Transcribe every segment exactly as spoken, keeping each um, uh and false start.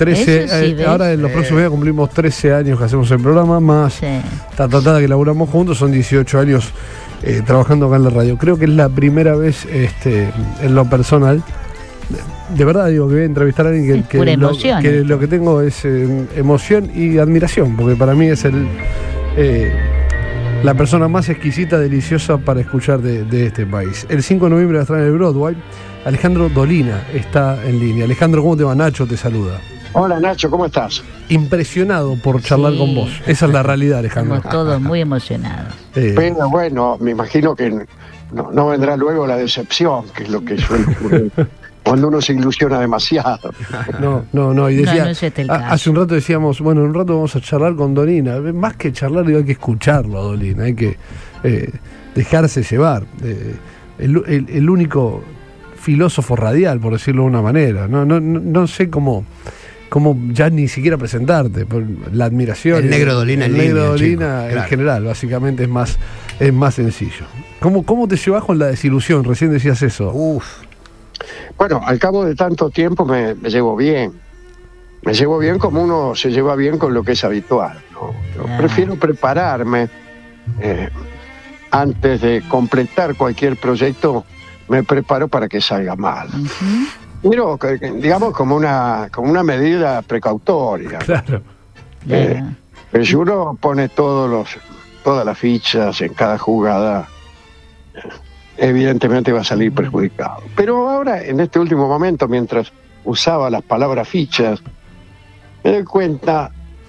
trece, sí, eh, ahora en los eh. próximos días cumplimos trece años que hacemos el programa, más Sí. ta, ta, ta, que laburamos juntos, son dieciocho años eh, trabajando acá en la radio. Creo que es la primera vez este, en lo personal, de, de verdad digo, que voy a entrevistar a alguien que, que, pura lo, emoción, que esto. lo que tengo es eh, emoción y admiración, porque para mí es el... Eh, la persona más exquisita, deliciosa para escuchar de, de este país. El cinco de noviembre va a estar en el Broadway. Alejandro Dolina está en línea. Alejandro, ¿cómo te va? Nacho te saluda. Hola Nacho, ¿cómo estás? Impresionado por charlar Sí. con vos. Esa es la realidad, Alejandro. Estamos todos muy emocionados. Eh, Pero bueno, me imagino que no, no vendrá luego la decepción, que es lo que suele ocurrir cuando uno se ilusiona demasiado. no, no, no. Y decía, No, no es este el a- caso. hace un rato decíamos, bueno, en un rato vamos a charlar con Dolina. Más que charlar, digo, hay que escucharlo a Dolina. Hay que eh, dejarse llevar. Eh, el, el- el único filósofo radial, por decirlo de una manera. No, no, no, no sé cómo... Como ya ni siquiera presentarte, por la admiración. El negro Dolina el en negro línea, Dolina chico, en claro. general, básicamente es más, es más sencillo. ¿Cómo, ¿Cómo te llevas con la desilusión? Recién decías eso. Uf. Bueno, al cabo de tanto tiempo me, me llevo bien. Me llevo bien como uno se lleva bien con lo que es habitual, ¿no? Yo Ah. prefiero prepararme eh, antes de completar cualquier proyecto, me preparo para que salga mal. Ujú. Pero, que- que, digamos, como una, como una medida precautoria. Claro. Eh, Claro. Pero si uno pone todos los, todas las fichas en cada jugada, eh, evidentemente va a salir perjudicado. Pero ahora, en este último momento, mientras usaba las palabras fichas, me doy cuenta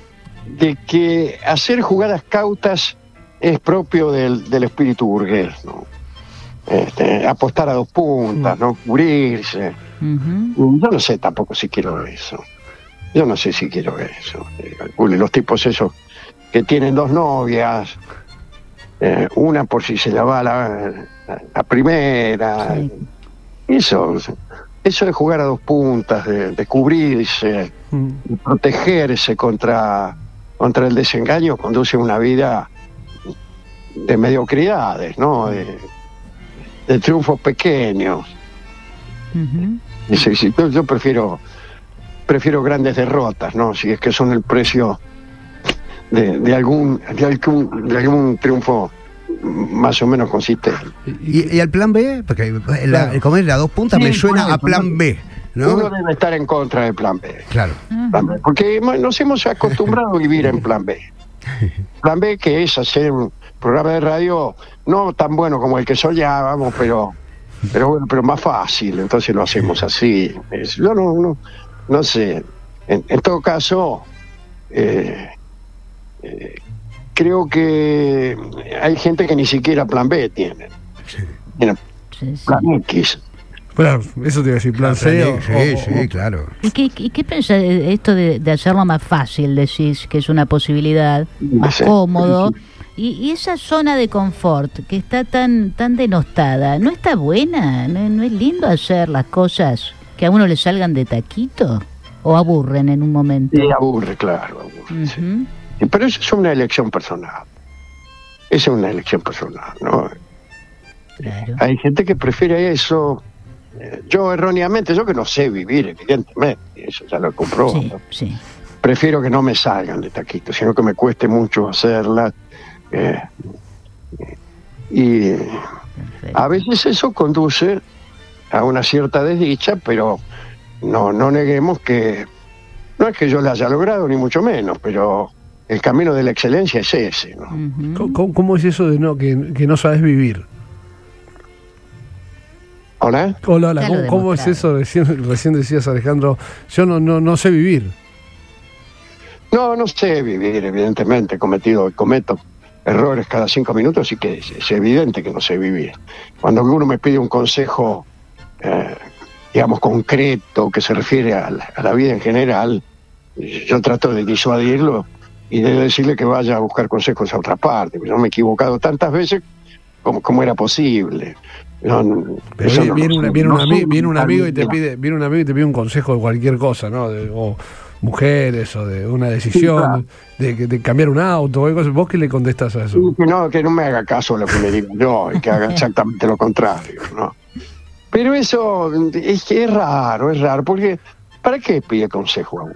de que hacer jugadas cautas es propio del, del espíritu burgués, ¿no? Este, apostar a dos puntas, no cubrirse. Ujú. Yo no sé tampoco si quiero eso. Yo no sé si quiero eso. Eh, calcule, los tipos esos que tienen dos novias, eh, una por si se la va la, la, la primera. Sí. Eso, eso de jugar a dos puntas, de, de cubrirse, Mm. de protegerse contra, contra el desengaño, conduce a una vida de mediocridades, ¿no? De, de triunfos pequeños. Ujú. Y sí, sí, yo, yo prefiero prefiero grandes derrotas, ¿no? Si es que son el precio de, de algún de algún de algún triunfo más o menos consistente. ¿Y, y el plan B? Porque la, Claro. comer las dos puntas Sí, me suena por a eso, plan ¿no? B, Uno ¿no? debe estar en contra del plan B. Claro. Plan B, porque hemos- nos hemos acostumbrado a vivir en plan B. Plan B, que es hacer un programa de radio no tan bueno como el que soñábamos, pero pero bueno, pero más fácil, entonces lo hacemos así. Es- yo no, no, no sé. En, en todo caso, eh, eh, creo que hay gente que ni siquiera plan B tiene. Tiene Sí, sí. plan X. Claro, eso te iba a decir, plan C. o- Sí, o- sí, o- claro. ¿Y qué, y qué pensás de esto de, de hacerlo más fácil? Decís que es una posibilidad, más Sí. cómodo. Y, y esa zona de confort que está tan tan denostada, ¿no está buena? ¿No, no es lindo hacer las cosas que a uno le salgan de taquito? ¿O aburren en un momento? Y aburre, claro, aburre, sí. Ujú. Sí, pero eso es una elección personal. Esa es una elección personal, ¿no? Claro. Hay gente que prefiere eso. Eh, Yo erróneamente, yo que no sé vivir, evidentemente, eso ya lo compro. Sí, sí. Prefiero que no me salgan de taquito, sino que me cueste mucho hacerlas. eh, y Perfecto. a veces eso conduce a una cierta desdicha, pero no, no neguemos que no es que yo la haya logrado, ni mucho menos, pero el camino de la excelencia es ese, ¿no? Ujú. ¿Cómo, cómo- cómo es eso de no que, que no sabes vivir? ¿Hola? Hola, hola, Ya lo ¿cómo, cómo es demostrado. eso? Recién, recién decías, Alejandro, yo no, no, no sé vivir. No, no sé vivir, evidentemente, he cometido, cometo errores cada cinco minutos y que es, es evidente que no sé vivir. Cuando uno me pide un consejo, eh, digamos, concreto, que se refiere a la, a la vida en general, yo trato de disuadirlo y de decirle que vaya a buscar consejos a otra parte. Yo me he equivocado tantas veces como, como era posible. No, no, Pero eso viene, no- viene, una- viene no un, ami- soy viene un amigo y te tan- pide, viene un amigo y te pide un consejo de cualquier cosa, ¿no? De, o mujeres, o de una decisión, Sí, claro. de, de, de cambiar un auto, o algo así. ¿Vos qué le contestás a eso? Y que no, que no me haga caso a lo que le digo yo y que haga exactamente lo contrario, ¿no? Pero eso es que es raro, es raro, porque ¿para qué pide consejo a uno?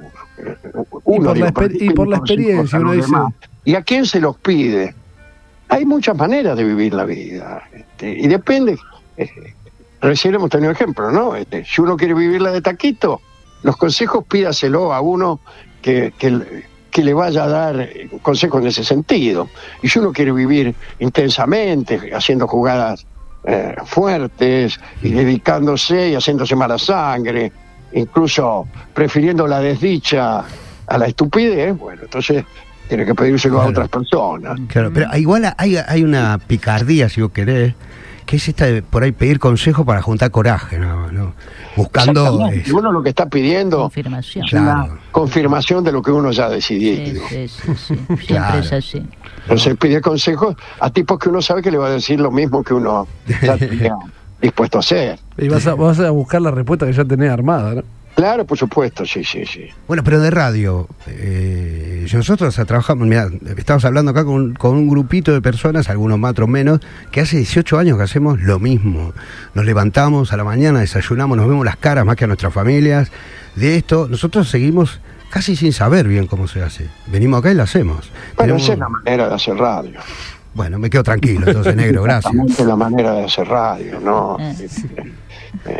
Y por la digo, ¿para exper- qué y por pide la consejos experiencia, a uno los dice- demás? ¿Y a quién se los pide? Hay muchas maneras de vivir la vida. Este, y depende. Eh, recién hemos tenido ejemplo, ¿no? Este, si uno quiere vivirla de taquito, los consejos pídaselo a uno que, que, que le vaya a dar consejos en ese sentido. Y si uno quiere vivir intensamente, haciendo jugadas eh, fuertes y dedicándose y haciéndose mala sangre, incluso prefiriendo la desdicha a la estupidez, bueno, entonces tiene que pedírselo Claro. a otras personas. Claro, pero igual hay, hay una picardía, si vos querés, que es esta de por ahí pedir consejo para juntar coraje, ¿no? ¿no? Buscando... Exactamente. eh, Uno lo que está pidiendo Confirmación. es Claro. una confirmación de lo que uno ya ha decidido. Sí, sí, sí, sí. Siempre Claro. es así. Entonces pide consejos a tipos que uno sabe que le va a decir lo mismo que uno ya tenía dispuesto a hacer. Y vas a, vas a buscar la respuesta que ya tenés armada, ¿no? Claro, por supuesto, sí, sí, sí. Bueno, pero de radio, eh, nosotros trabajamos, mirá, estamos hablando acá con, con un grupito de personas, algunos más, otros menos, que hace dieciocho años que hacemos lo mismo. Nos levantamos a la mañana, desayunamos, nos vemos las caras más que a nuestras familias. De esto, nosotros seguimos casi sin saber bien cómo se hace. Venimos acá y lo hacemos. Bueno, Tenemos- esa es la manera de hacer radio. Bueno, me quedo tranquilo, entonces, negro, gracias. Exactamente la manera de hacer radio, ¿no? Eh. Eh,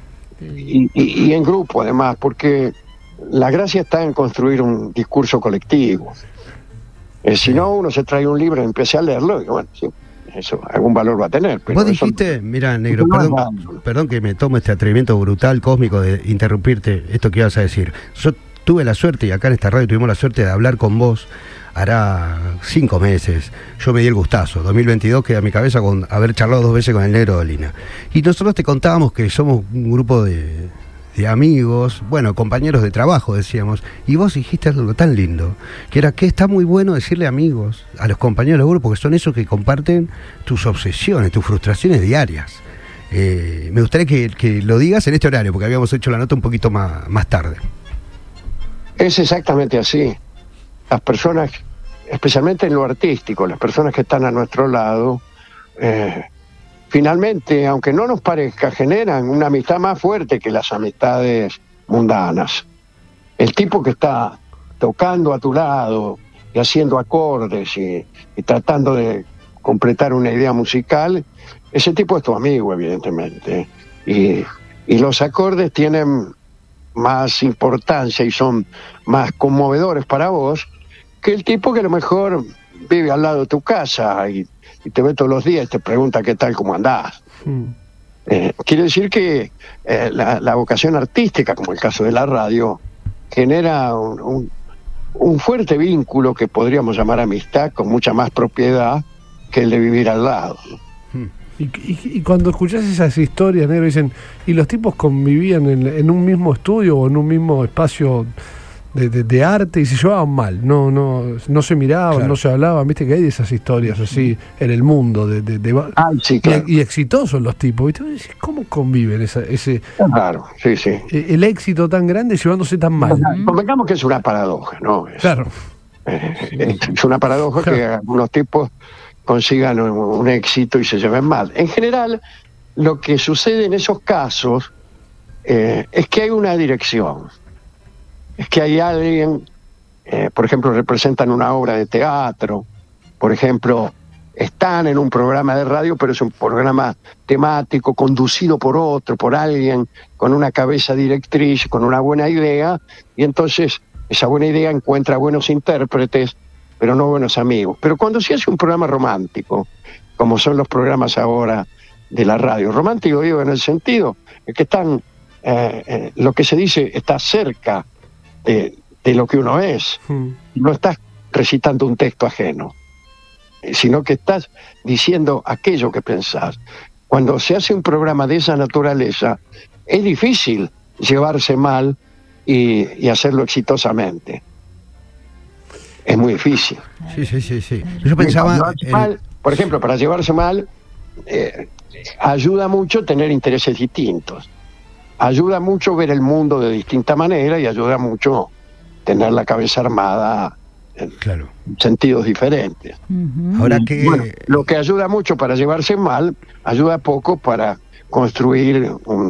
y, y- y en grupo, además, porque la gracia está en construir un discurso colectivo. Eh, si no, uno se trae un libro y empieza a leerlo, y bueno, sí, eso algún valor va a tener. Pero Vos eso- dijiste, mira, negro, no es perdón, radio. perdón que me tomo este atrevimiento brutal, cósmico, de interrumpirte esto que ibas a decir. Yo tuve la suerte, y acá en esta radio tuvimos la suerte de hablar con vos hará cinco meses. Yo me di el gustazo. dos mil veintidós queda en mi cabeza con haber charlado dos veces con el negro Dolina. Y nosotros te contábamos que somos un grupo de, de amigos, bueno, compañeros de trabajo, decíamos. Y vos dijiste algo tan lindo, que era que está muy bueno decirle amigos a los compañeros del grupo, que son esos que comparten tus obsesiones, tus frustraciones diarias. Eh, me gustaría que, que lo digas en este horario, porque habíamos hecho la nota un poquito más, más tarde. Es exactamente así. Las personas, especialmente en lo artístico, las personas que están a nuestro lado, eh, finalmente, aunque no nos parezca, generan una amistad más fuerte que las amistades mundanas. El tipo que está tocando a tu lado y haciendo acordes y, y tratando de completar una idea musical, ese tipo es tu amigo, evidentemente. Y, y los acordes tienen más importancia y son más conmovedores para vos que el tipo que a lo mejor vive al lado de tu casa y, y te ve todos los días y te pregunta qué tal, cómo andás. Mm. Eh, quiere decir que eh, la, la vocación artística, como el caso de la radio, genera un, un, un fuerte vínculo que podríamos llamar amistad con mucha más propiedad que el de vivir al lado. Y, y- y cuando escuchás esas historias, negro, dicen, y los tipos convivían en, en un mismo estudio o en un mismo espacio de, de- de arte y se llevaban mal, no no no se miraban, Claro. no se hablaban, viste que hay de esas historias así en el mundo, de, de- de- Ay, sí, y, claro. y exitosos los tipos, ¿viste? Vos decís, ¿cómo conviven esa, ese Claro, sí, sí. eh, el éxito tan grande llevándose tan mal? O sea, convengamos que es una paradoja, ¿no? Es, Claro. eh, es una paradoja que algunos tipos consigan un, un éxito y se lleven mal. En general, lo que sucede en esos casos eh, es que hay una dirección. Es que hay alguien, eh, por ejemplo, representan una obra de teatro, por ejemplo, están en un programa de radio, pero es un programa temático, conducido por otro, por alguien con una cabeza directriz, con una buena idea, y entonces esa buena idea encuentra buenos intérpretes, pero no buenos amigos. Pero cuando se hace un programa romántico, como son los programas ahora de la radio, romántico digo en el sentido de que están, eh, eh, lo que se dice, está cerca de, de lo que uno es, Mm. no estás recitando un texto ajeno, eh, sino que estás diciendo aquello que pensás. Cuando se hace un programa de esa naturaleza, es difícil llevarse mal y, y hacerlo exitosamente. Es muy difícil. Sí, sí, sí, sí. Yo pensaba... Llevarse en- mal, por ejemplo, para llevarse mal, eh, ayuda mucho tener intereses distintos. Ayuda mucho ver el mundo de distinta manera y ayuda mucho tener la cabeza armada en Claro. sentidos diferentes. Ujú. Ahora que... Bueno, lo que ayuda mucho para llevarse mal, ayuda poco para construir un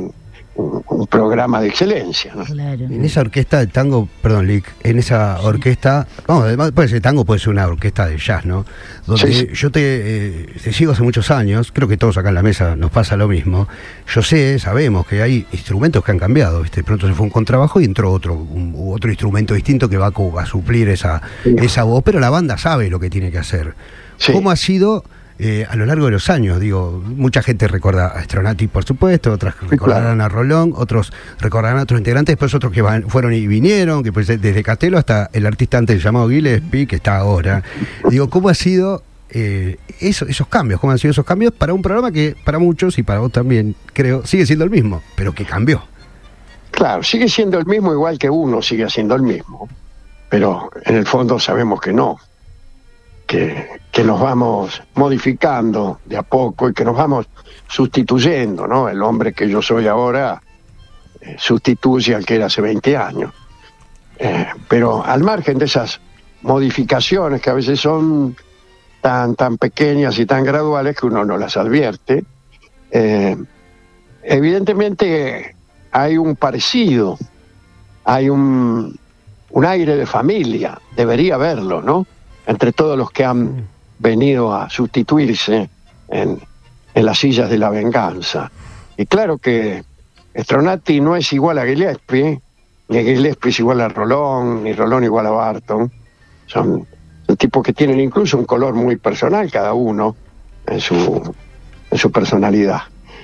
un, un programa de excelencia, ¿no? Claro. En esa orquesta de tango, perdón, Lic, en esa orquesta, vamos, además puede ser tango, puede ser una orquesta de jazz, ¿no? Donde Sí, sí. yo te, eh, te sigo hace muchos años, creo que todos acá en la mesa nos pasa lo mismo. Yo sé, sabemos que hay instrumentos que han cambiado, ¿viste? Pronto se fue un contrabajo y entró otro, un, otro instrumento distinto que va a, cu- a suplir esa, Sí. esa voz, pero la banda sabe lo que tiene que hacer. Sí. ¿Cómo ha sido eh, a lo largo de los años? Digo, mucha gente recuerda a Stronati, por supuesto, otras recordarán claro. a Rolón, otros recordarán a otros integrantes, después otros que van, fueron y vinieron, que pues desde Castelo hasta el artista antes llamado Gillespie, que está ahora. Digo, ¿cómo ha sido eh, eso, esos cambios? ¿Cómo han sido esos cambios para un programa que para muchos, y para vos también, creo, sigue siendo el mismo, pero que cambió? Claro, sigue siendo el mismo, igual que uno sigue siendo el mismo, pero en el fondo sabemos que no, que, que nos vamos modificando de a poco y que nos vamos sustituyendo, ¿no? El hombre que yo soy ahora eh, sustituye al que era hace veinte años. Eh, pero al margen de esas modificaciones que a veces son tan, tan pequeñas y tan graduales que uno no las advierte, eh, evidentemente hay un parecido, hay un, un aire de familia, debería haberlo, ¿no? Entre todos los que han venido a sustituirse en, en las sillas de la venganza. Y claro que Stronati no es igual a Gillespie, ni Gillespie es igual a Rolón, ni Rolón igual a Barton. Son, son tipos que tienen incluso un color muy personal cada uno en su, en su personalidad.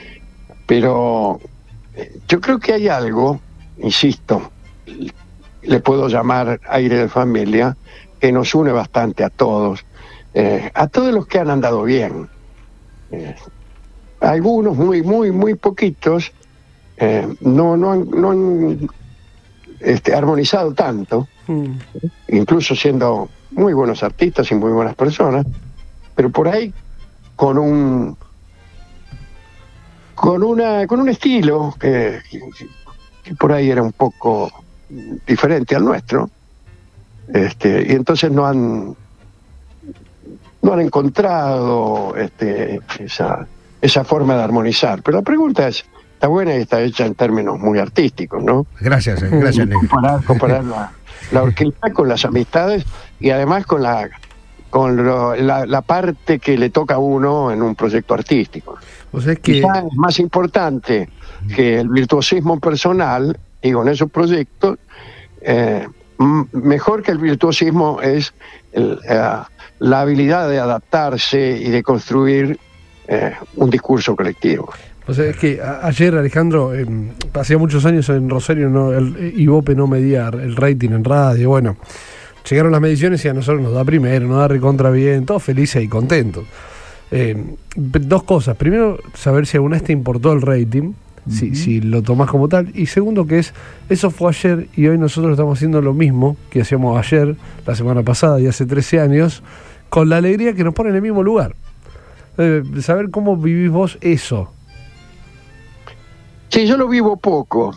Pero eh, yo creo que hay algo, insisto, le puedo llamar aire de familia, que nos une bastante a todos, eh, a todos los que han andado bien. Eh, algunos, muy, muy, muy poquitos, eh, no, no han, no han este, armonizado tanto, Mm. incluso siendo muy buenos artistas y muy buenas personas, pero por ahí con un con una con un estilo que, que por ahí era un poco diferente al nuestro, este, y entonces no han no han encontrado este, esa esa forma de armonizar. Pero la pregunta es, está buena y está hecha en términos muy artísticos, ¿no? Gracias, eh, gracias, Nick. Comparar, comparar la, la orquesta con las amistades y además con la con lo- la, la parte que le toca a uno en un proyecto artístico. O sea, es que Quizás es más importante que el virtuosismo personal, digo, en esos proyectos, eh, m- mejor que el virtuosismo es el, eh, la habilidad de adaptarse y de construir eh, un discurso colectivo. O sea, es que a- ayer, Alejandro, eh, hacía muchos años en Rosario, no, el Ibope no medía el rating en radio. Bueno, llegaron las mediciones y a nosotros nos da primero, nos da recontra bien, todos felices y contentos. Eh, dos cosas. Primero, saber si alguna vez te importó el rating, si, si lo tomás como tal. Y segundo, que es, eso fue ayer y hoy nosotros estamos haciendo lo mismo que hacíamos ayer, la semana pasada y hace trece años, con la alegría que nos pone en el mismo lugar. Eh, saber cómo vivís vos eso. Sí, yo lo vivo poco.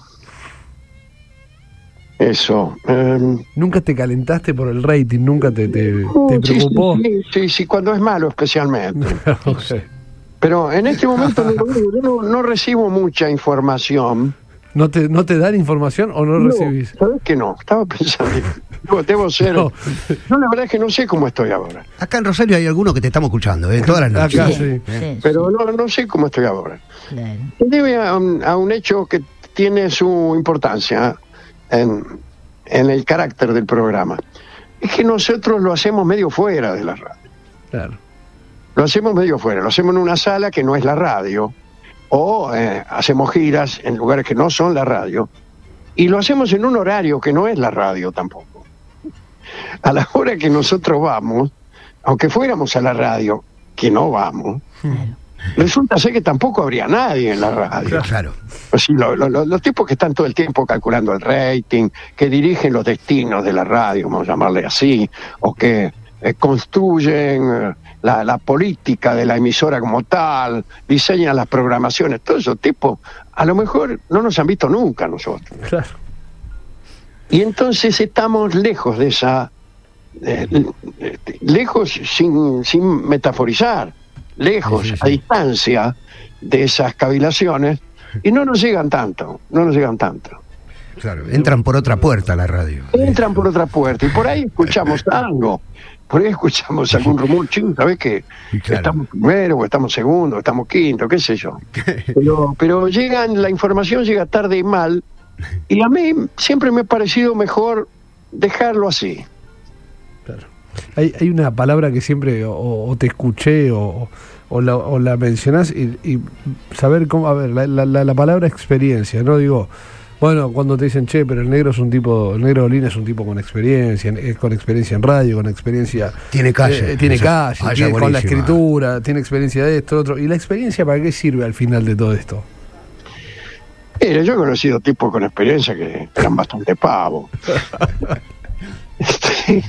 Eso. eh, ¿Nunca te calentaste por el rating? ¿Nunca te, te, te sí, preocupó? Sí, sí, sí, cuando es malo especialmente. Ok. Pero en este momento no, lo digo, yo no, no recibo mucha información. ¿No te, ¿No te dan información o no, No, recibís? ¿sabes que no? Estaba pensando. Debo, debo ser. No. No, la verdad es que no sé cómo estoy ahora. Acá en Rosario hay algunos que te estamos escuchando, ¿eh? Todas las noches. Acá Sí, sí. sí, Pero sí, no, no sé cómo estoy ahora. claro. Se debe a un, a un hecho que tiene su importancia en, en el carácter del programa. Es que nosotros lo hacemos medio fuera de la radio. Claro. Lo hacemos medio fuera, lo hacemos en una sala que no es la radio, o eh, hacemos giras en lugares que no son la radio, y lo hacemos en un horario que no es la radio tampoco. A la hora que nosotros vamos, aunque fuéramos a la radio, que no vamos, Claro. resulta ser que tampoco habría nadie en la radio. Claro. Pues sí, lo- lo- lo- los tipos que están todo el tiempo calculando el rating, que dirigen los destinos de la radio, vamos a llamarle así, o que eh, construyen eh, la, la política de la emisora como tal, diseñan las programaciones, todos esos tipos, a lo mejor no nos han visto nunca a nosotros. Claro. Y entonces estamos lejos de esa, eh, eh, lejos sin, sin metaforizar, lejos, Sí, sí, sí. a distancia de esas cavilaciones, y no nos llegan tanto, no nos llegan tanto. Claro, entran por otra puerta a la radio. Entran por otra puerta y por ahí escuchamos algo, por ahí escuchamos algún rumor, chico, ¿sabes qué? Claro. Estamos primero, o estamos segundo, o estamos quinto, qué sé yo. Pero, pero llegan, la información llega tarde y mal, y a mí siempre me ha parecido mejor dejarlo así. Claro. Hay, hay una palabra que siempre o, o te escuché o, o, la, o la mencionás y, y saber cómo, a ver, la, la, la palabra experiencia, ¿no? Digo, bueno, cuando te dicen, che, pero el negro es un tipo, el negro Dolina es un tipo con experiencia, es con experiencia en radio, con experiencia... Tiene calle. Eh, tiene Esa, calle, ah, tiene, con la buenísima. escritura, tiene experiencia de esto, otro. ¿Y la experiencia para qué sirve al final de todo esto? Mira, yo he conocido tipos con experiencia que eran bastante pavos. Este,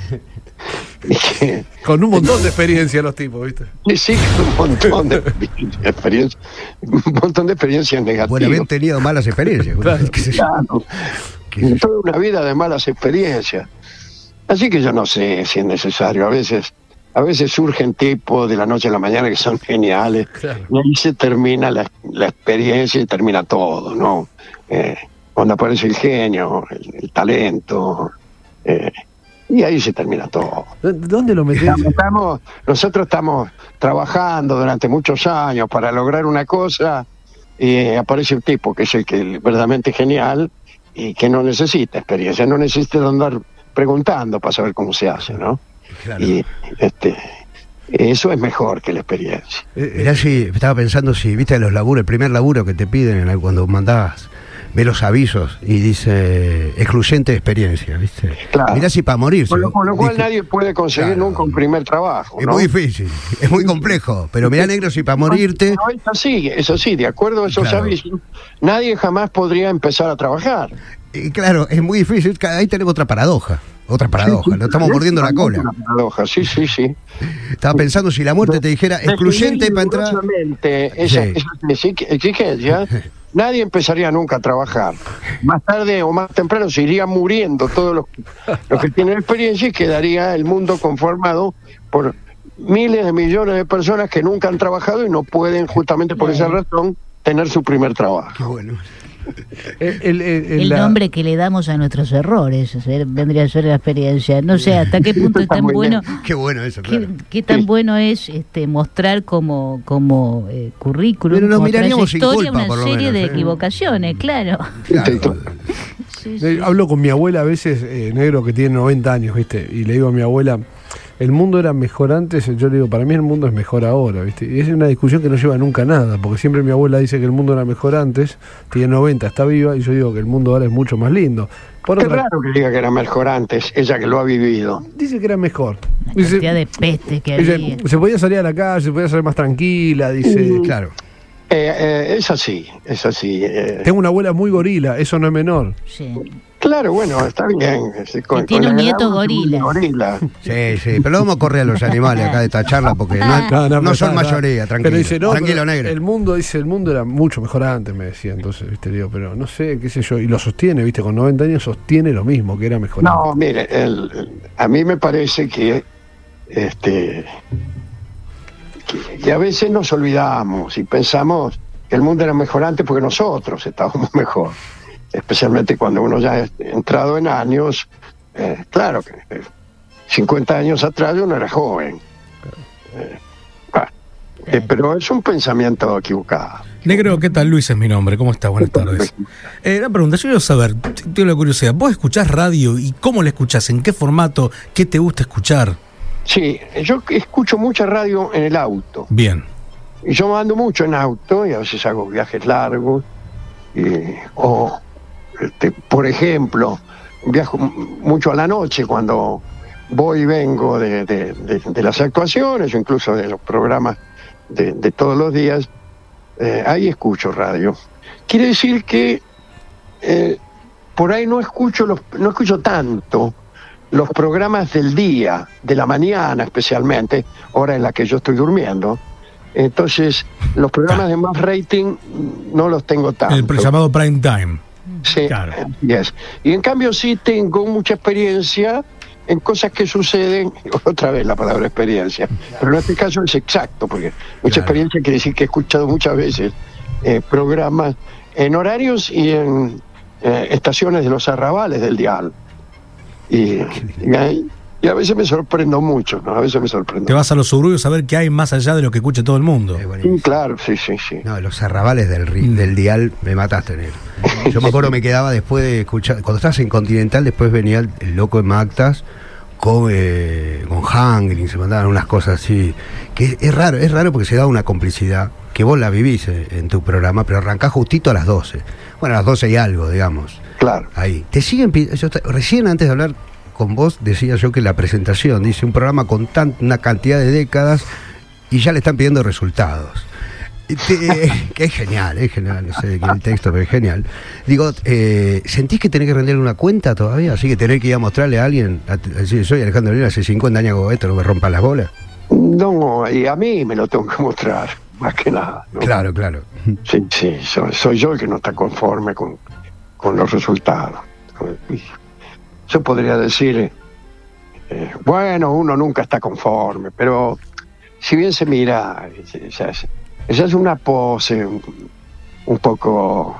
y que- Con un montón de experiencia los tipos, ¿viste? y sí, un montón de experiencia, un montón de experiencias Bueno, negativas. habían tenido malas experiencias. Claro. qué sé yo. Claro. Qué sé yo. Toda una vida de malas experiencias. Así que yo no sé si es necesario. A veces, a veces surgen tipos de la noche a la mañana que son geniales. Claro. Y ahí se termina la, la experiencia y termina todo, ¿no? Eh, cuando aparece el genio, el, el talento, eh, y ahí se termina todo. ¿Dó- ¿Dónde lo metés? Estamos- estamos- nosotros estamos trabajando durante muchos años para lograr una cosa y aparece un tipo que es el que es verdaderamente genial y que no necesita experiencia, no necesita andar preguntando para saber cómo se hace, ¿no? Claro. Y este, eso es mejor que la experiencia. Eh, eh, Mirá si, estaba pensando si, viste los laburos, el primer laburo que te piden en el- cuando mandás, ve los avisos y dice excluyente de experiencia, viste. Claro. Mirá si para morirse. Con lo, con lo cual Dije, nadie puede conseguir Claro. nunca un primer trabajo, es ¿no? muy difícil, es muy complejo, pero mirá negro si para morirte, No, es así, es así, de acuerdo a esos Claro. avisos, nadie jamás podría empezar a trabajar. y claro, es muy difícil, ahí tenemos otra paradoja, otra paradoja, Sí, sí, lo estamos es mordiendo la cola. una paradoja, sí, sí, sí. Estaba pensando si la muerte te dijera excluyente para entrar. Rigurosamente esa, Sí. esa exig- exigencia, nadie empezaría nunca a trabajar. Más tarde o más temprano se irían muriendo todos los, los que tienen experiencia y quedaría el mundo conformado por miles de millones de personas que nunca han trabajado y no pueden, justamente por esa razón, tener su primer Qué trabajo. bueno. el, el- el- El la- nombre que le damos a nuestros errores ser- vendría a ser la experiencia. No sé hasta qué punto es Está tan muy bueno, Qué bueno eso, qué, claro. qué tan Sí. bueno es este mostrar como como eh, currículum, Pero nos como miraríamos sin trayectoria, culpa, una por lo serie menos, de ¿eh? equivocaciones, claro. Claro. Sí, sí. Eh, Hablo con mi abuela a veces, eh, negro, que tiene noventa años, ¿viste? Y le digo a mi abuela, el mundo era mejor antes, yo le digo, para mí el mundo es mejor ahora, ¿viste? Y es una discusión que no lleva nunca a nada, porque siempre mi abuela dice que el mundo era mejor antes, tiene noventa, está viva, y yo digo que el mundo ahora es mucho más lindo. Por Qué otra, raro que diga que era mejor antes, ella que lo ha vivido. dice que era mejor. La Dice, cantidad de peste que dice, había. se podía salir a la calle, se podía salir más tranquila, dice... Claro. Eh, eh, es así, es así. eh. Tengo una abuela muy gorila, eso no es menor. Sí. Claro, bueno, está bien. sí, Y tiene un la nieto edad, gorila. gorila. Sí, sí, pero vamos a correr a los animales acá de esta charla porque no, No, no, no pero son está, mayoría, está. tranquilo. Pero dice, no, tranquilo, pero negro. El mundo, dice, el mundo era mucho mejor antes, me decía. Entonces, viste, digo, pero no sé, qué sé yo. Y lo sostiene, viste, con noventa años sostiene lo mismo, que era mejor No, antes. mire, el- el- a mí me parece que, este, que, que a veces nos olvidamos y pensamos que el mundo era mejor antes porque nosotros estábamos mejor. Especialmente cuando uno ya es entrado en años, eh, claro que eh, cincuenta años atrás uno era joven. Eh, ah, eh, pero es un pensamiento equivocado. Negro, ¿qué tal? Luis es mi nombre. ¿Cómo estás? Buenas tardes. Eh, una pregunta, yo quiero saber, t- tengo la curiosidad, ¿vos escuchás radio y cómo la escuchás? ¿En qué formato? ¿Qué te gusta escuchar? Sí, yo escucho mucha radio en el auto. Bien. Y yo ando mucho en auto y a veces hago viajes largos. y- o, este, por ejemplo, viajo m- mucho a la noche cuando voy y vengo de, de- de- de las actuaciones o incluso de los programas de, de todos los días. eh, ahí escucho radio. Quiere decir que eh, por ahí no escucho los, no escucho tanto los programas del día, de la mañana especialmente, hora en la que yo estoy durmiendo. Entonces, los programas de más rating no los tengo tanto. El llamado prime time. Sí, Claro. yes. Y en cambio sí tengo mucha experiencia en cosas que suceden, otra vez la palabra experiencia, pero en este caso es exacto, porque mucha Claro. experiencia quiere decir que he escuchado muchas veces eh, programas en horarios y en eh, estaciones de los arrabales del dial. Y, y, ahí, y a veces me sorprendo mucho, ¿no? A veces me sorprendo. Te vas a los suburbios a ver qué hay más allá de lo que escucha todo el mundo. Sí, claro, sí, sí, sí. No, los arrabales del, ri- del dial me mataste, negro. Yo me acuerdo, me quedaba después de escuchar, cuando estabas en Continental, después venía el, el loco de Mactas con, eh, con Hangling, se mandaban unas cosas así, que es, es raro, es raro porque se da una complicidad, que vos la vivís eh, en tu programa, pero arrancás justito a las doce. Bueno, a las doce y algo, digamos. Claro. Ahí. Te siguen pi- yo te- recién antes de hablar con vos decía yo que la presentación dice un programa con tan, una cantidad de décadas y ya le están pidiendo resultados. Te, que es genial, es genial, no sé de quién el texto, pero es genial. Digo, eh, ¿sentís que tenés que rendir una cuenta todavía? Así que tenés que ir a mostrarle a alguien, a, a decir, soy Alejandro Lina, hace cincuenta años que hago esto, no me rompan las bolas. No, y a mí me lo tengo que mostrar, más que nada, ¿no? Claro, claro. Sí, sí, soy, soy yo el que no está conforme con, con los resultados. Yo podría decir, eh, bueno, uno nunca está conforme, pero si bien se mira, esa es, esa es una pose un, un poco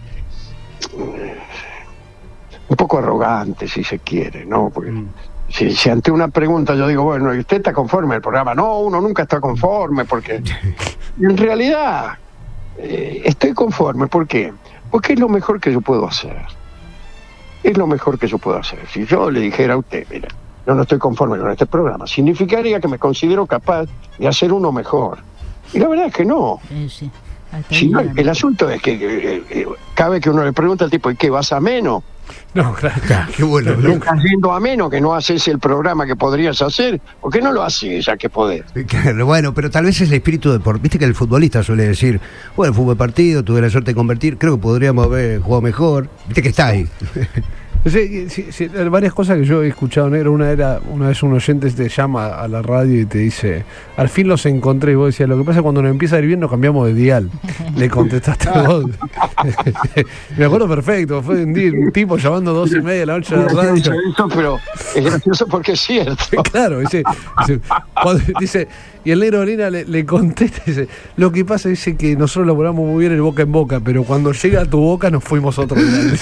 un poco arrogante, si se quiere, ¿no? Porque mm. si, si ante una pregunta yo digo, bueno, ¿y usted está conforme el programa? No, uno nunca está conforme, porque en realidad eh, estoy conforme. ¿Por qué? Porque es lo mejor que yo puedo hacer. Es lo mejor que yo puedo hacer. Si yo le dijera a usted, mira, yo no estoy conforme con este programa, significaría que me considero capaz de hacer uno mejor. Y la verdad es que no. Sí, sí. Si no, el asunto es que eh, eh, cada vez que uno le pregunta al tipo, ¿y qué, vas a menos? No, claro, claro, qué bueno. ¿No estás yendo a menos que no haces el programa que podrías hacer? ¿Por qué no lo haces ya que podés? Claro, bueno, pero tal vez es el espíritu de por... Viste que el futbolista suele decir, bueno, fútbol partido, tuve la suerte de convertir, creo que podríamos haber jugado mejor. Viste que está ahí. Sí, sí, sí, varias cosas que yo he escuchado, negro. Una era, una vez un oyente te llama a la radio y te dice, al fin los encontré. Y vos decías, lo que pasa es cuando nos empieza a ir bien nos cambiamos de dial. Le contestaste vos. Me acuerdo perfecto, fue un, día, un tipo llamando dos y media de la noche a la radio. Eso, pero es gracioso porque es cierto. Claro, dice, dice, cuando, dice, y el negro Molina le, le contesta, dice, lo que pasa dice que nosotros laboramos muy bien el boca en boca, pero cuando llega a tu boca nos fuimos a otro dial.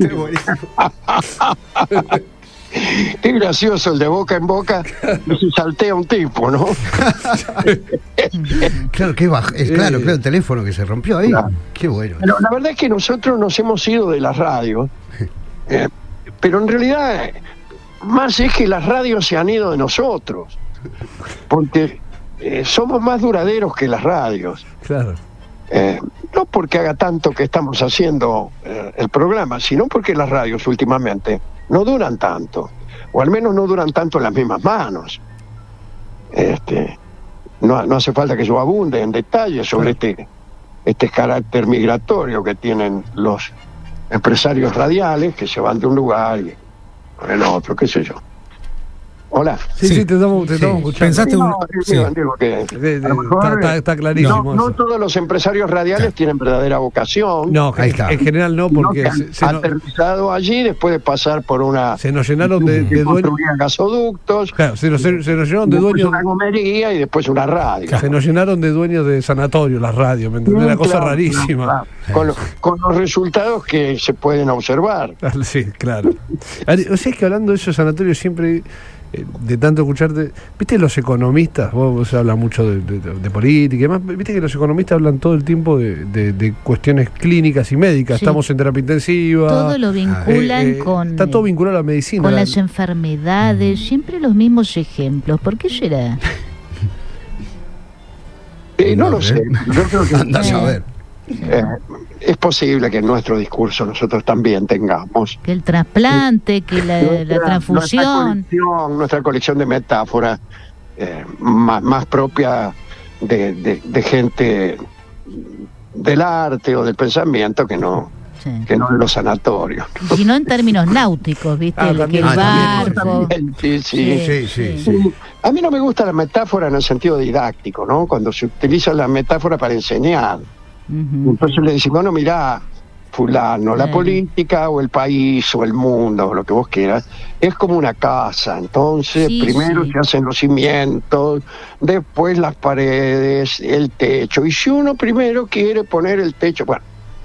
Qué gracioso el de boca en boca, y se saltea un tipo, ¿no? Claro, qué bajo, es claro, claro, el teléfono que se rompió ahí. Claro. Qué bueno. Pero la verdad es que nosotros nos hemos ido de las radios, eh, pero en realidad más es que las radios se han ido de nosotros, porque eh, somos más duraderos que las radios. Claro. Eh, no porque haga tanto que estamos haciendo eh, el programa, sino porque las radios últimamente no duran tanto, o al menos no duran tanto en las mismas manos. Este, no, no hace falta que yo abunde en detalles sobre este, este carácter migratorio que tienen los empresarios radiales, que se van de un lugar y con el otro, qué sé yo. Hola. Sí, sí, sí, te estamos, te sí. estamos escuchando. ¿Pensaste no, un... sí, digo que, sí, sí, está, está, está clarísimo. No, no todos los empresarios radiales sí. tienen verdadera vocación. No, ahí está. En general no, porque no, se, se aterrizado no... allí después de pasar por una. Se nos llenaron de, de dueños. Gasoductos. Claro, se nos, se, se nos llenaron de dueños. Una gomería y después una radio. Claro, se nos llenaron de dueños de sanatorio las radios, ¿me entendés? Una cosa claro, rarísima. Claro, con, con los resultados que se pueden observar. Sí, claro. O sea, es que hablando de esos sanatorios siempre. De tanto escucharte, viste los economistas, vos, vos hablas mucho de, de, de política y demás, viste que los economistas hablan todo el tiempo de, de, de cuestiones clínicas y médicas, sí. Estamos en terapia intensiva. Todo lo vinculan eh, eh, con... Está todo vinculado a la medicina. Con la, las enfermedades, siempre los mismos ejemplos. ¿Por qué será? Eh, no, no lo sé. Yo creo que... Andás a ver. Eh, es posible que en nuestro discurso nosotros también tengamos que el trasplante, que la, nuestra, la transfusión nuestra colección, nuestra colección de metáforas eh, más, más propia de, de, de gente del arte o del pensamiento que no sí. que no en los sanatorios, y no en términos náuticos, viste, ah, el, que el ah, barco sí, sí. Sí, sí, sí, sí. A mí no me gusta la metáfora en el sentido didáctico, ¿no? Cuando se utiliza la metáfora para enseñar. Uh-huh. Entonces le decimos, bueno, mirá, fulano, la política o el país o el mundo o lo que vos quieras, es como una casa. Entonces sí, primero sí. se hacen los cimientos, después las paredes, el techo. Y si uno primero quiere poner el techo, bueno,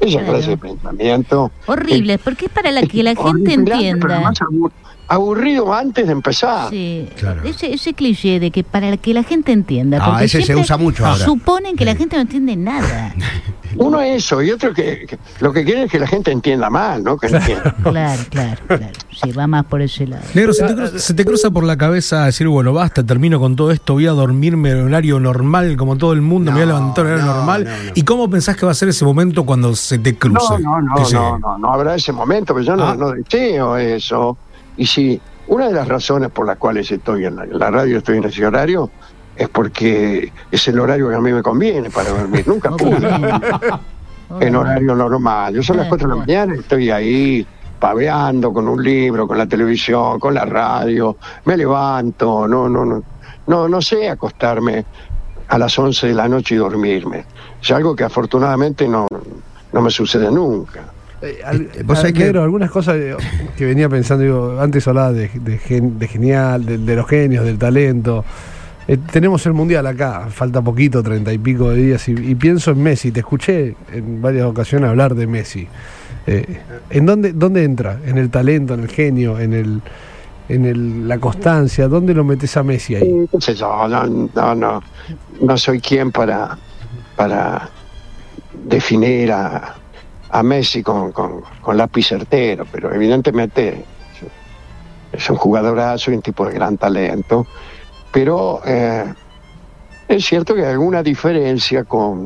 Esa Claro. clase de pensamiento. Horrible, eh, porque es para la que la es gente horripilante, pero entienda. además abu- aburrido antes de empezar. Sí, Claro. ese, ese cliché de que para que la gente entienda. Ah, porque ese se siempre usa mucho ahora. Suponen que la Sí. gente no entiende nada. Uno eso, y otro que, que lo que quiere es que la gente entienda mal, ¿no? Que entienda. Claro, claro, claro. Sí, va más por ese lado. Negro, ¿se te, cruza, se te cruza por la cabeza decir, bueno, basta, termino con todo esto, voy a dormirme en horario normal como todo el mundo, me voy a No, levantar en horario no, normal? no, no. ¿Y cómo pensás que va a ser ese momento cuando se te cruce? No, no, Que no, llegue. no, no, no habrá ese momento, pero yo no, Ah. no deseo eso. Y si una de las razones por las cuales estoy en la, en la radio, estoy en ese horario, es porque es el horario que a mí me conviene para dormir. Nunca pude Obviamente. en horario normal. Yo son las Ah, cuatro de la claro. mañana y estoy ahí paveando con un libro, con la televisión, con la radio. Me levanto, no, no, no, no, no sé acostarme a las once de la noche y dormirme. Es algo que afortunadamente no, no me sucede nunca. Eh, al- Eh, vos al- sabés que- Negro, algunas cosas eh, que venía pensando, digo, antes hablaba de, de, gen- de genial, de, de los genios, del talento. Eh, tenemos el Mundial acá, falta poquito, treinta y pico de días, y, y pienso en Messi. Te escuché en varias ocasiones hablar de Messi. Eh, ¿En dónde, dónde entra? ¿En el talento, en el genio, en el en el, la constancia? ¿Dónde lo metes a Messi ahí? ¿Qué sé yo? No, no, no, no soy quien para, para definir a, a Messi con, con, con lápiz certero, pero evidentemente es un jugadorazo y un tipo de gran talento. Pero eh, es cierto que hay alguna diferencia con,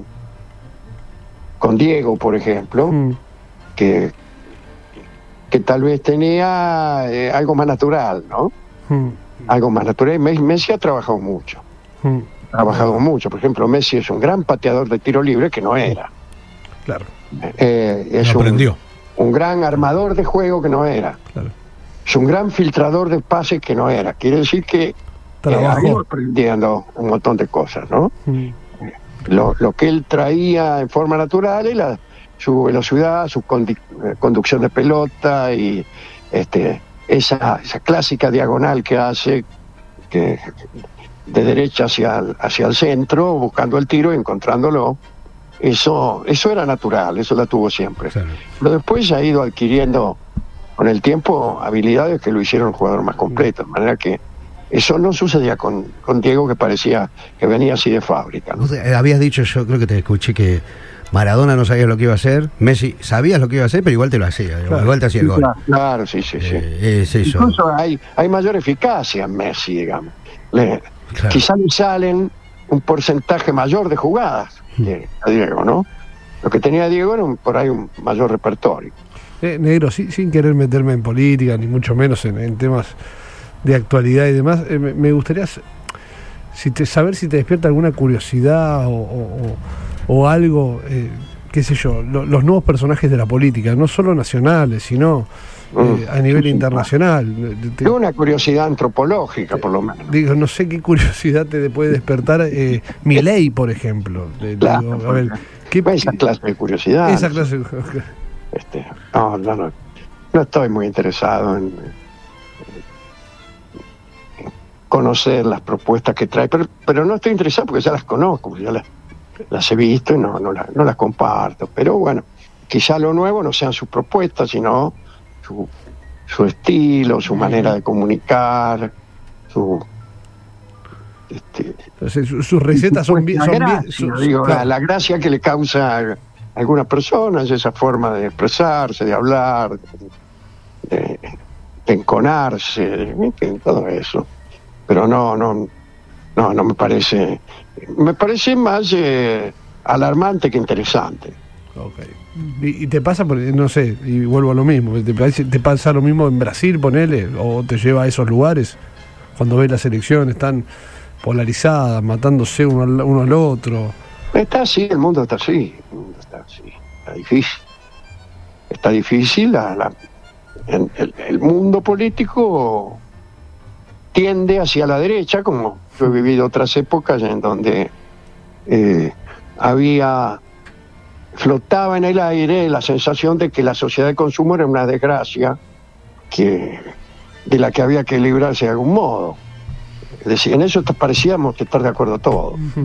con Diego, por ejemplo, Mm, que, que tal vez tenía eh, algo más natural, ¿no? mm, Algo más natural. Y Messi Messi ha trabajado mucho. mm, Ha trabajado mucho. Por ejemplo, Messi es un gran pateador de tiro libre que no era. claro, Eh, es Lo un, aprendió. un gran armador de juego que no era. claro. Es un gran filtrador de pases que no era. Quiere decir que eh, ha ido Trabajó. aprendiendo un montón de cosas, ¿no? Mm, Lo, lo que él traía en forma natural es la, su velocidad, su condi- eh, conducción de pelota y este, esa, esa clásica diagonal que hace que de derecha hacia el, hacia el centro, buscando el tiro y encontrándolo. Eso, eso era natural, eso la tuvo siempre. Claro. Pero después ha ido adquiriendo con el tiempo habilidades que lo hicieron un jugador más completo, de manera que eso no sucedía con, con Diego, que parecía que venía así de fábrica, ¿no? Vos, eh, habías dicho, yo creo que te escuché que Maradona no sabía lo que iba a hacer, Messi sabías lo que iba a hacer, pero igual te lo hacía, Claro. igual te hacía el gol. Claro, sí, sí, sí. Eh, es eso. Incluso hay, hay mayor eficacia en Messi, digamos. Le, Claro. Quizá le salen un porcentaje mayor de jugadas que a Diego, ¿no? Lo que tenía Diego era un- por ahí un mayor repertorio. Eh, negro, sí, sin querer meterme en política, ni mucho menos en, en temas de actualidad y demás, eh, me, me gustaría s- si te, saber si te despierta alguna curiosidad o, o- o- o algo, eh, qué sé yo, lo- los nuevos personajes de la política, no solo nacionales, sino eh, a nivel internacional. Te- Tengo una curiosidad antropológica, por lo menos. digo, no sé qué curiosidad te puede despertar eh, Milei, por ejemplo. Te- Claro, digo, a ver, ¿qué- esa clase de curiosidad. esa clase Este, no, no, no, no estoy muy interesado en, en conocer las propuestas que trae, pero, pero no estoy interesado porque ya las conozco, porque ya las, las he visto y no, no, las, no las comparto. Pero bueno, quizá lo nuevo no sean sus propuestas, sino su, su estilo, su manera de comunicar, su... Este, Entonces, su- sus recetas son bien. la Son bien gracia, su- su- digo, la- claro. la, gracia que le causa a algunas personas, esa forma de expresarse, de hablar, de, de enconarse, en fin, todo eso. Pero no, no, no, no me parece, me parece más eh, alarmante que interesante. Ok. Y, y te pasa, por, no sé, y vuelvo a lo mismo, ¿te, parece- te pasa lo mismo en Brasil, ponele, o te lleva a esos lugares, cuando ves las elecciones tan polarizadas, matándose uno al, uno al otro? Está así, el mundo está así, el mundo está así, está difícil. Está difícil, la, la- en- el, el mundo político tiende hacia la derecha, como yo he vivido otras épocas en donde eh, había, flotaba en el aire la sensación de que la sociedad de consumo era una desgracia que, de la que había que librarse de algún modo. Es decir, en eso parecíamos estar de acuerdo todos. Ujú.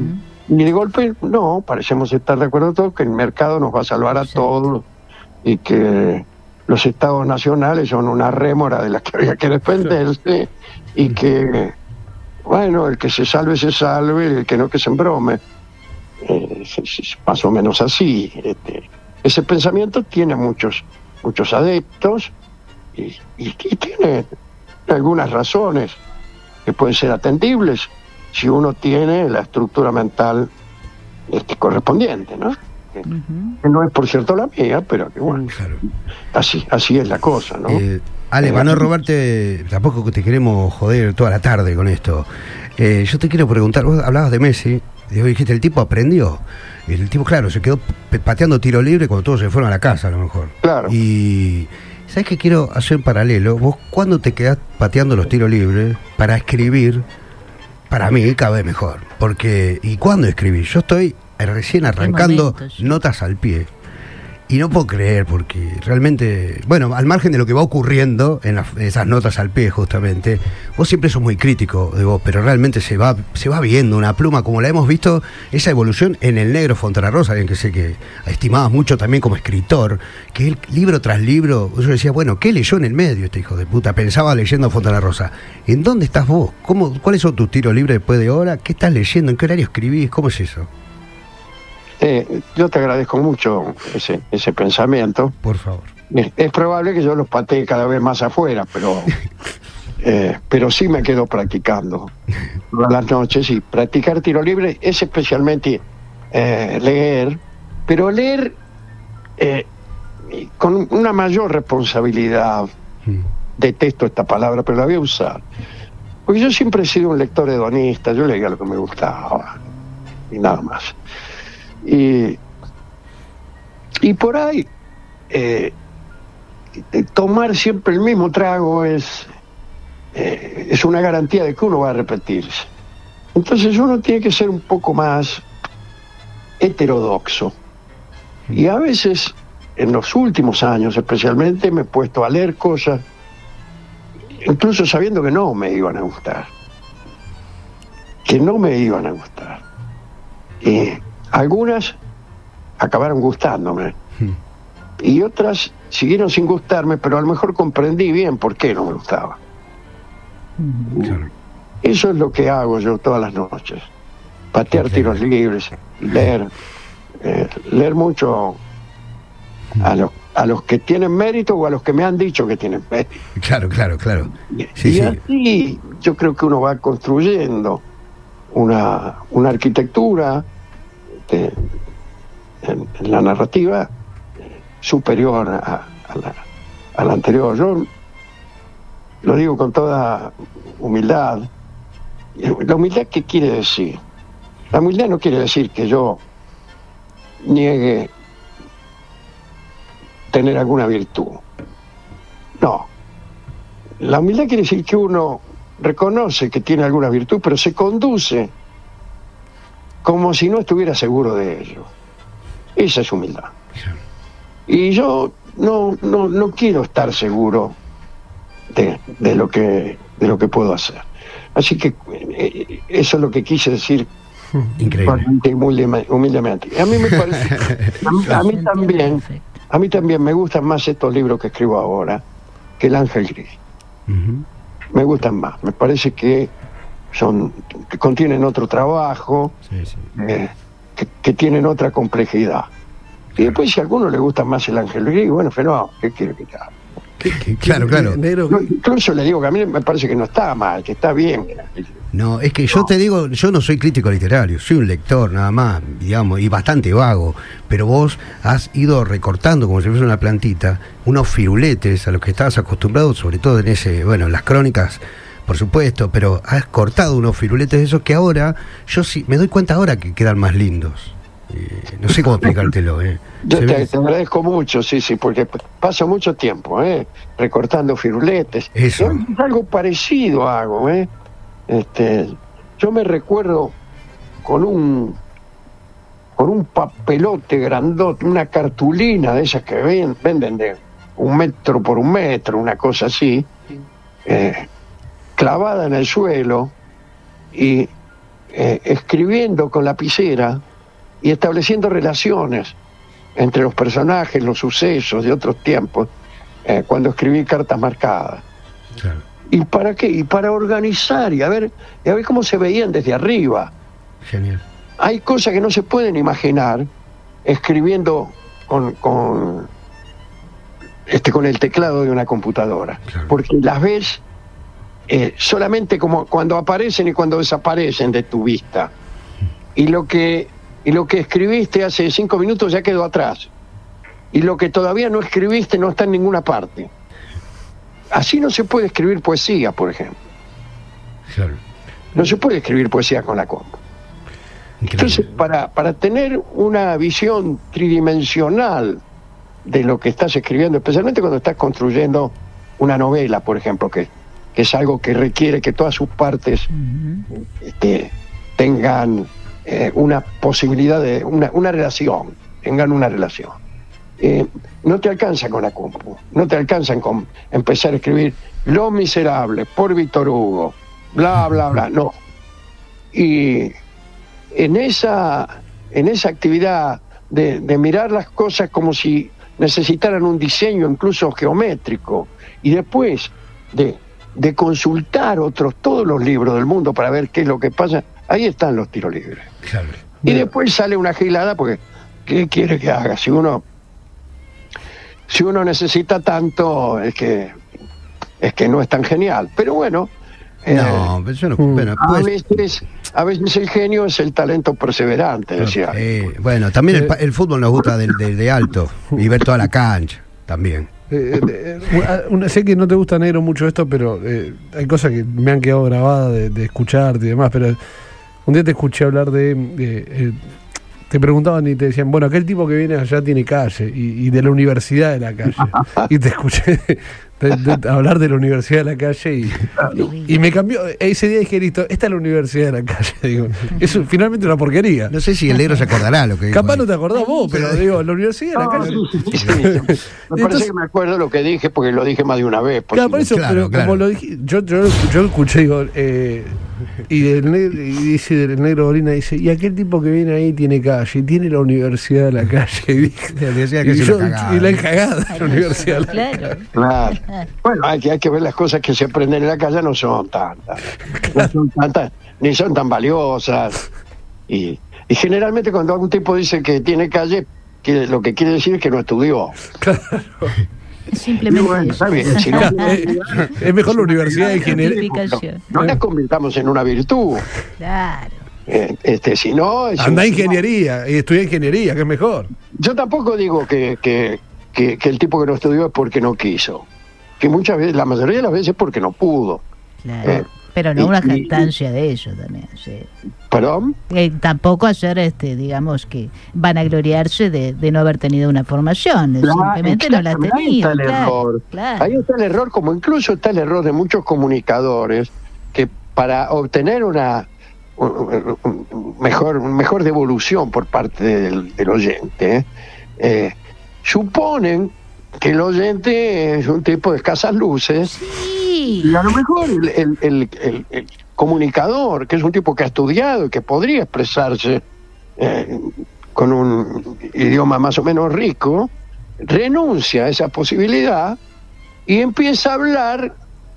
Y de golpe, no, parecemos estar de acuerdo todos que el mercado nos va a salvar a todos y que los estados nacionales son una rémora de las que había que defenderse y que, bueno, el que se salve, se salve, el que no, que se embrome. Eh, es, es más o menos así. Este, ese pensamiento tiene muchos, muchos adeptos y, y, y tiene algunas razones que pueden ser atendibles si uno tiene la estructura mental este, correspondiente, ¿no? Que, Ujú. que no es, por cierto, la mía, pero que bueno, Claro. así, así es la cosa, ¿no? Eh, Ale, para no robarte, tampoco te queremos joder toda la tarde con esto. Eh, yo te quiero preguntar, vos hablabas de Messi, y vos dijiste, el tipo aprendió. El tipo, claro, se quedó p- pateando tiro libre cuando todos se fueron a la casa, a lo mejor. Claro. Y, ¿sabes qué quiero hacer un paralelo? Vos, cuando te quedás pateando los tiros libres para escribir, para mí cada vez mejor. Porque, ¿y cuándo escribí? Yo estoy recién arrancando momento, sí. notas al pie. Y no puedo creer, porque realmente, bueno, al margen de lo que va ocurriendo en las- esas notas al pie, justamente, vos siempre sos muy crítico de vos, pero realmente se va se va viendo una pluma, como la hemos visto, esa evolución en el negro Fontana Rosa, alguien que sé que estimabas mucho también como escritor, que él, libro tras libro, yo decía, bueno, ¿qué leyó en el medio este hijo de puta? Pensaba leyendo Fontana Rosa. ¿En dónde estás vos? ¿Cómo, ¿Cuáles son tus tiros libres después de ahora? ¿Qué estás leyendo? ¿En qué horario escribís? ¿Cómo es eso? Eh, yo te agradezco mucho ese, ese pensamiento. Por favor. Es, es probable que yo los patee cada vez más afuera, pero eh, pero sí me quedo practicando todas las noches. Y practicar tiro libre es especialmente eh, leer, pero leer eh, con una mayor responsabilidad. Mm. Detesto esta palabra, pero la voy a usar. Porque yo siempre he sido un lector hedonista, yo leía lo que me gustaba y nada más. Y, y por ahí, eh, tomar siempre el mismo trago es, eh, es una garantía de que uno va a repetirse. Entonces uno tiene que ser un poco más heterodoxo. Y a veces, en los últimos años especialmente, me he puesto a leer cosas, incluso sabiendo que no me iban a gustar. Que no me iban a gustar. Y algunas acabaron gustándome y otras siguieron sin gustarme, pero a lo mejor comprendí bien por qué no me gustaba. Ujú. Claro. Eso es lo que hago yo todas las noches, patear Ok. tiros libres, leer, eh, leer mucho a los, a los que tienen mérito o a los que me han dicho que tienen mérito. Claro, claro, claro. Y, Sí, y sí. así yo creo que uno va construyendo una, una arquitectura de- en, en la narrativa eh, superior a, a la, a la anterior. Yo lo digo con toda humildad. ¿La humildad qué quiere decir? La humildad no quiere decir que yo niegue tener alguna virtud. No. La humildad quiere decir que uno reconoce que tiene alguna virtud, pero se conduce como si no estuviera seguro de ello. Esa es humildad. Y yo no, no, no quiero estar seguro de, de lo que, de lo que puedo hacer. Así que eh, eso es lo que quise decir Increíble. humildemente. humildemente. A mí me parece, a mí, a mí también, Perfecto. a mí también me gustan más estos libros que escribo ahora que El Ángel Gris. Ujú. Me gustan más. Me parece que son, que contienen otro trabajo, Sí, sí. eh, que, que tienen otra complejidad. Y después, si a alguno le gusta más El Ángel Gris, bueno, pero no, ¿qué quiere que haga? Claro, claro. Negro, Yo incluso le digo que a mí me parece que no está mal, que está bien. No, es que yo te digo, yo no soy crítico literario, soy un lector nada más, digamos, y bastante vago, pero vos has ido recortando como si fuese una plantita, unos firuletes a los que estabas acostumbrado, sobre todo en ese, bueno, en las crónicas, por supuesto, pero has cortado unos firuletes de esos que ahora, yo sí, me doy cuenta ahora que quedan más lindos. Eh, no sé cómo explicártelo, eh. Yo Se te, ve- te agradezco mucho, sí, sí, porque p- paso mucho tiempo, ¿eh? Recortando firuletes. Eso. Yo algo parecido hago, ¿eh? Este, yo me recuerdo con un con un papelote grandote, una cartulina de esas que ven- venden de un metro por un metro, una cosa así, eh, clavada en el suelo y, eh, escribiendo con lapicera y estableciendo relaciones entre los personajes, los sucesos de otros tiempos, eh, cuando escribí cartas marcadas. Claro. ¿Y para qué? Y para organizar y a ver, y a ver cómo se veían desde arriba. Genial. Hay cosas que no se pueden imaginar escribiendo con, con, este, con el teclado de una computadora, Claro. porque las ves eh, solamente como cuando aparecen y cuando desaparecen de tu vista. Y lo que, y lo que escribiste hace cinco minutos ya quedó atrás. Y lo que todavía no escribiste no está en ninguna parte. Así no se puede escribir poesía, por ejemplo. Claro. No se puede escribir poesía con la compu. Increíble. Entonces, para, para tener una visión tridimensional de lo que estás escribiendo, especialmente cuando estás construyendo una novela, por ejemplo, que, que es algo que requiere que todas sus partes Ujú. este, tengan eh, una posibilidad de, una, una relación, tengan una relación. Eh, no te alcanza con la compu, no te alcanzan con empezar a escribir Los Miserables por Víctor Hugo, bla, bla, bla, no. Y en esa, en esa actividad de, de mirar las cosas como si necesitaran un diseño incluso geométrico, y después de, de consultar otros, todos los libros del mundo para ver qué es lo que pasa, ahí están los tiros libres. Claro. Y después sale una gilada porque ¿qué quiere que haga? Si uno si uno necesita tanto es que es que no es tan genial. Pero bueno, eh, No, pero yo no. Mm. Bueno, a pues, veces a veces el genio es el talento perseverante, decía. eh, bueno, también el, pa- el fútbol nos gusta del de, de alto y ver toda la cancha también. Eh, eh, una- una- sé que no te gusta, Negro, mucho esto, pero eh, hay cosas que me han quedado grabadas de, de escucharte y demás, pero un día te escuché hablar de... de, eh, te preguntaban y te decían, bueno, aquel tipo que viene allá tiene calle, y, y de la universidad de la calle. Y te escuché de- de- hablar de la universidad de la calle y, y, y me cambió. Ese día dije, listo, esta es la universidad de la calle. Digo, es finalmente una porquería. No sé si el negro se acordará lo que dijo Capaz ahí. no te acordás vos, pero digo, la universidad de la No, calle. sí, sí, sí. Me parece Entonces- que me acuerdo lo que dije porque lo dije más de una vez. por Claro, si por no- eso, Claro, pero claro. como lo dije, yo, yo, yo escuché, digo, eh, y, del negro, y dice del negro Dolina, dice, y aquel tipo que viene ahí tiene calle, y tiene la universidad de la calle. Y, dije, Le decía que y es yo- una cagada. y la cagada de la universidad de la Claro. Claro. Bueno, hay que, hay que ver las cosas que se aprenden en la calle, no son tantas. No son tantas, ni son tan valiosas. Y, y generalmente cuando algún tipo dice que tiene calle, quiere- lo que quiere decir es que no estudió. Y Simplemente bueno, eso. está bien, si no, Claro, eh, es mejor la universidad de ingeniería. Justificación. no la convirtamos en una virtud. Claro. Eh, este, si no, es Anda a un- ingeniería, y estudia ingeniería, que es mejor. Yo tampoco digo que, que, que, que el tipo que no estudió es porque no quiso. Que muchas veces, la mayoría de las veces es porque no pudo. Claro. Eh, Pero no y- una y- jactancia de eso también, sí. ¿Perdón? Eh, tampoco hacer, este, digamos, que van a gloriarse de, de no haber tenido una formación, Claro, simplemente no la exactamente, ahí tenían. está el Claro, error. claro. Ahí está el error, como incluso está el error de muchos comunicadores que para obtener una un, un- un mejor un mejor devolución por parte del, del oyente, eh, suponen que el oyente es un tipo de escasas luces. Sí. Y a lo mejor el, el- el- el- el comunicador, que es un tipo que ha estudiado y que podría expresarse eh, con un idioma más o menos rico, renuncia a esa posibilidad y empieza a hablar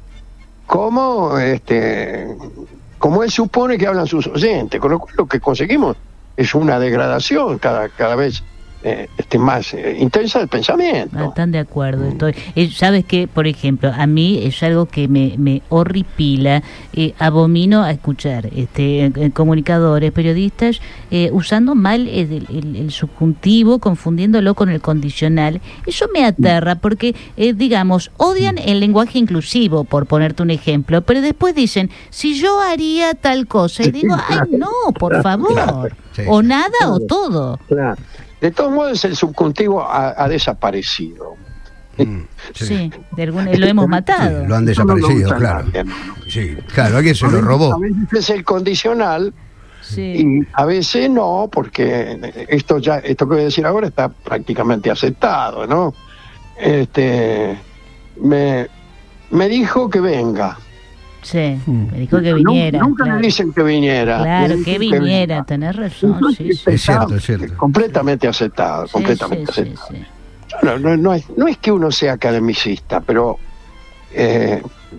como, este, como él supone que hablan sus oyentes, con lo cual lo que conseguimos es una degradación cada, cada vez eh, este, más eh, intensa del pensamiento. Ah, tan de acuerdo estoy. Eh, Sabes que, por ejemplo, a mí es algo que me, me horripila, eh, abomino a escuchar este eh, comunicadores, periodistas, eh, usando mal el, el- el subjuntivo, confundiéndolo con el condicional. Eso me aterra porque, eh, digamos, odian el lenguaje inclusivo, por ponerte un ejemplo, pero después dicen, si yo haría tal cosa, y digo, ay, no, por favor, Sí, o sí. nada o todo. Claro. De todos modos, el subjuntivo ha, ha desaparecido. Mm, Sí, de algún, lo hemos matado. Sí, lo han Eso no lo desaparecido, usa claro. nadie. Sí, claro, alguien se A lo veces- robó. A veces es el condicional Sí. y a veces no, porque esto ya, esto que voy a decir ahora está prácticamente aceptado, ¿no? Este, me, me dijo que venga. Sí, Mm. me dijo que viniera. Nunca, nunca claro. le dicen que viniera. Claro, Le dicen que viniera, tenés razón, sí, sí. Es cierto, es cierto. Completamente aceptado, Sí, completamente sí, sí, aceptado. sí. No, no, no es, no es que uno sea academicista, pero eh,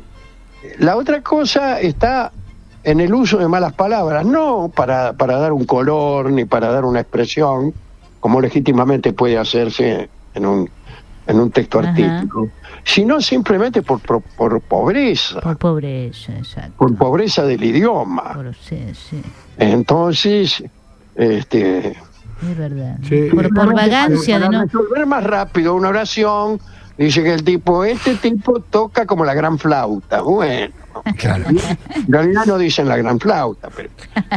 la otra cosa está en el uso de malas palabras, no para, para dar un color ni para dar una expresión, como legítimamente puede hacerse en un, en un texto Ajá. artístico, sino simplemente por, por, por pobreza, Por pobreza, exacto. por pobreza del idioma. Por- sí, sí, Entonces, este, es verdad. Sí. Por, por Para- vagancia de para no... resolver más rápido una oración, dice que el tipo, este tipo toca como la gran flauta. Bueno, Claro. en realidad no dicen la gran flauta, pero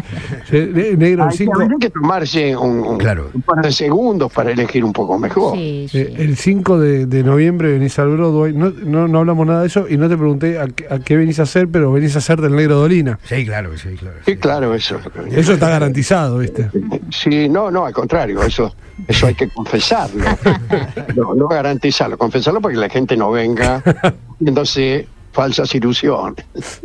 Sí, ne- negro, el hay que, cinco, habría que tomarse un, un- Claro. un par de segundos para elegir un poco mejor. Sí, sí. eh, el cinco de, de noviembre venís al Broadway. No, no, no hablamos nada de eso y no te pregunté a, qué- a qué venís a hacer, pero venís a hacer del Negro Dolina. Sí, claro, sí, claro. Sí, claro, eso. Eso está garantizado, ¿viste? Sí, no, no, al contrario, eso eso hay que confesarlo. No, no garantizarlo, confesarlo para que la gente no venga haciéndose falsas ilusiones.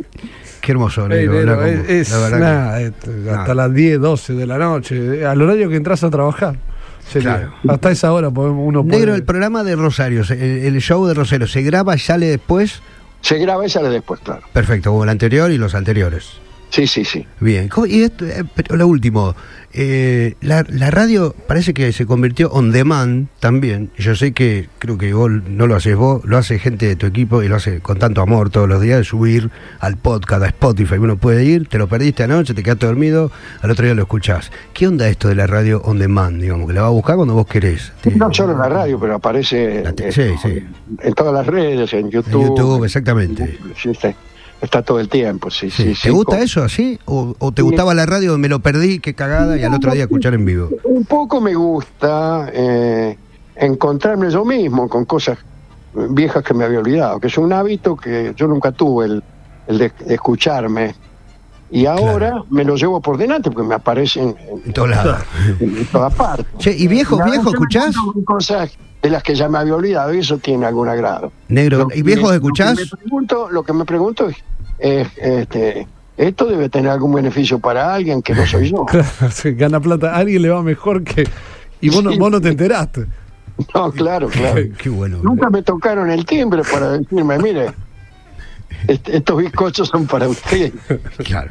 Qué hermoso, Eh, negro, negro, hablar con es, vos. es La verdad nada, que- eh, hasta nada. las diez, doce de la noche, eh, al horario que entras a trabajar. Sería. Claro. Hasta esa hora podemos, uno puede... Negro, el programa de Rosario, se- el, el show de Rosario, ¿se graba y sale después? Se graba y sale después, claro. Perfecto, como el anterior y los anteriores. Sí, sí, sí. Bien, ¿cómo- y esto, eh, pero lo último, eh, la, la radio parece que se convirtió on demand también. Yo sé que creo que vos no lo haces vos, lo hace gente de tu equipo y lo hace con tanto amor todos los días, de subir al podcast, a Spotify. Uno puede ir, te lo perdiste anoche, te quedaste dormido, al otro día lo escuchás. ¿Qué onda esto de la radio on demand? Digamos, que la va a buscar cuando vos querés. Te- No solo en la radio, pero aparece La te- eh, sí, sí. en todas las redes, en En YouTube. YouTube, exactamente. Sí, está, está todo el tiempo, sí, Sí. sí. ¿Te sí, gusta con- eso así? ¿O, o te Sí. gustaba la radio, me lo perdí, qué cagada, y al otro día escuchar en vivo? Un poco me gusta eh, encontrarme yo mismo con cosas viejas que me había olvidado, que es un hábito que yo nunca tuve, el, el de, de escucharme. Y ahora Claro. me lo llevo por delante porque me aparecen en, En todos lados. en- en todas partes. Che, ¿y viejo, Y a viejo veces me escuchás? encuentro con cosas de las que ya me había olvidado y eso tiene algún agrado. Negro, Lo ¿y que- viejos lo que escuchás? me pregunto, lo que me pregunto es, es, este, esto debe tener algún beneficio para alguien que no soy yo. Claro, sí, gana plata. A alguien le va mejor que... Y vos no, Sí. vos no te enteraste. No, claro, claro. Qué bueno. Nunca me tocaron el timbre para decirme, mire, est- estos bizcochos son para usted. Claro,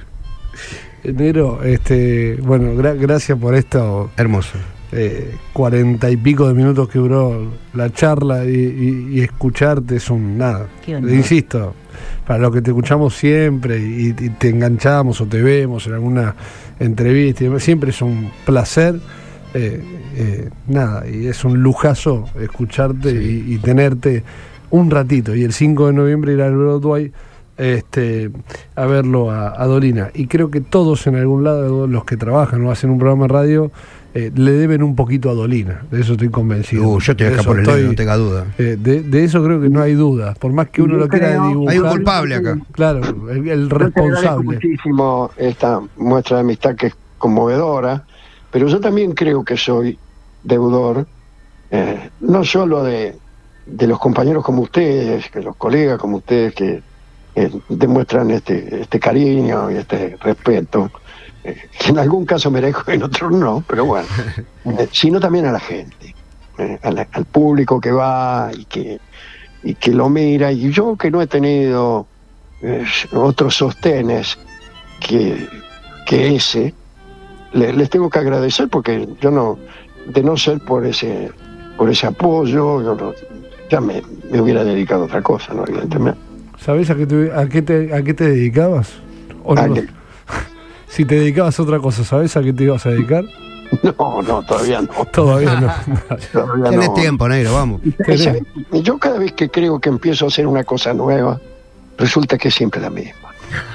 Negro, este, bueno, gra- gracias por esto. hermoso. eh, cuarenta y pico de minutos que duró la charla y, y- y escucharte es un nada. Qué honor. Insisto, para los que te escuchamos siempre y, y te enganchamos o te vemos en alguna entrevista, y demás, siempre es un placer. eh, eh, nada, y es un lujazo escucharte Sí. y, y tenerte un ratito. Y el cinco de noviembre ir al Broadway este, a verlo a, a Dolina. Y creo que todos en algún lado, los que trabajan o hacen un programa de radio, eh, le deben un poquito a Dolina. De eso estoy convencido. Uh, yo te voy De acá eso por el estoy- negro, no tenga duda. eh, de, de eso creo que no hay duda. Por más que uno Yo lo quiera creo- dibujar. Hay un culpable acá. Claro, el, el Yo te agradezco responsable. muchísimo esta muestra de amistad que es conmovedora, pero yo también creo que soy deudor, eh, no solo de, de los compañeros como ustedes, que los colegas como ustedes que eh, demuestran este, este cariño y este respeto, eh, que en algún caso merezco, en otros no, pero bueno, eh, sino también a la gente, eh, a la- al público que va y que, y que lo mira, y yo que no he tenido eh, otros sostenes que, que ese, le- les tengo que agradecer porque yo no, de no ser por ese, por ese apoyo, yo no- ya me, me hubiera dedicado a otra cosa, ¿no? Evidentemente. ¿Sabés a qué te, a qué te, a qué te dedicabas? ¿O ¿A no? qué? Si te dedicabas a otra cosa, ¿sabés a qué te ibas a dedicar? No, no, todavía no. Todavía no. Todavía Tenés no. tiempo, negro, vamos. ¿Sabe? Yo cada vez que creo que empiezo a hacer una cosa nueva, resulta que es siempre la misma.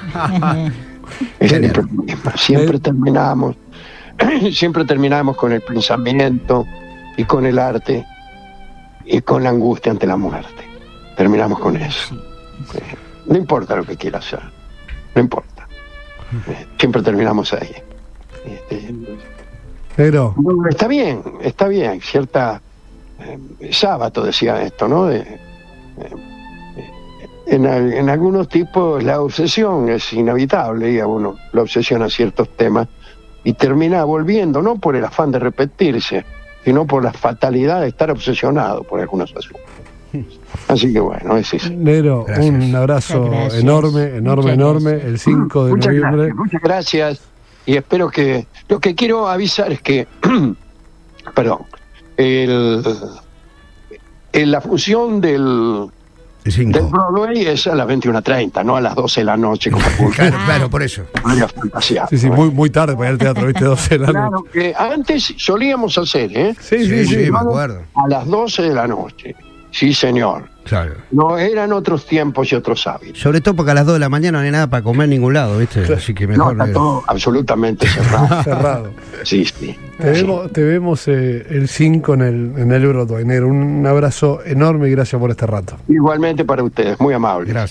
Es Genial. siempre la misma. Siempre terminamos, siempre terminamos con el pensamiento y con el arte y con la angustia ante la muerte. Terminamos con eso. Eh, No importa lo que quiera hacer, no importa. Eh, Siempre terminamos ahí. Este, Negro, Bueno, está bien, está bien, cierta... eh, Sábato decía esto, ¿no? De, eh, en, en algunos tipos la obsesión es inevitable y a uno la obsesiona a ciertos temas y termina volviendo, no por el afán de repetirse, sino por la fatalidad de estar obsesionado por algunos asuntos. Así que bueno, es eso. Nero, Gracias. un abrazo Gracias. enorme, enorme, Muchas enorme, gracias. el cinco de Muchas noviembre. gracias, muchas gracias y espero que... Lo que quiero avisar es que, perdón, el, en la función del, El del cinco. Broadway es a las veintiuna treinta, no a las doce de la noche como Claro, claro, por eso. podría fantasear. Sí, sí, muy, muy tarde para ir al teatro, viste, doce de la Claro noche. que antes solíamos hacer, ¿eh? Sí, sí, sí. sí, me acuerdo. A las doce de la noche. Sí, señor. Claro. No, eran otros tiempos y otros hábitos. Sobre todo porque a las dos de la mañana no hay nada para comer en ningún lado, ¿viste? Así que No, mejor. está eh, todo absolutamente cerrado. Cerrado. Sí, sí. Te vemos, te vemos eh, el cinco en el, en el Broadway, Nero. Un abrazo enorme y gracias por este rato. Igualmente para ustedes, muy amable. Gracias.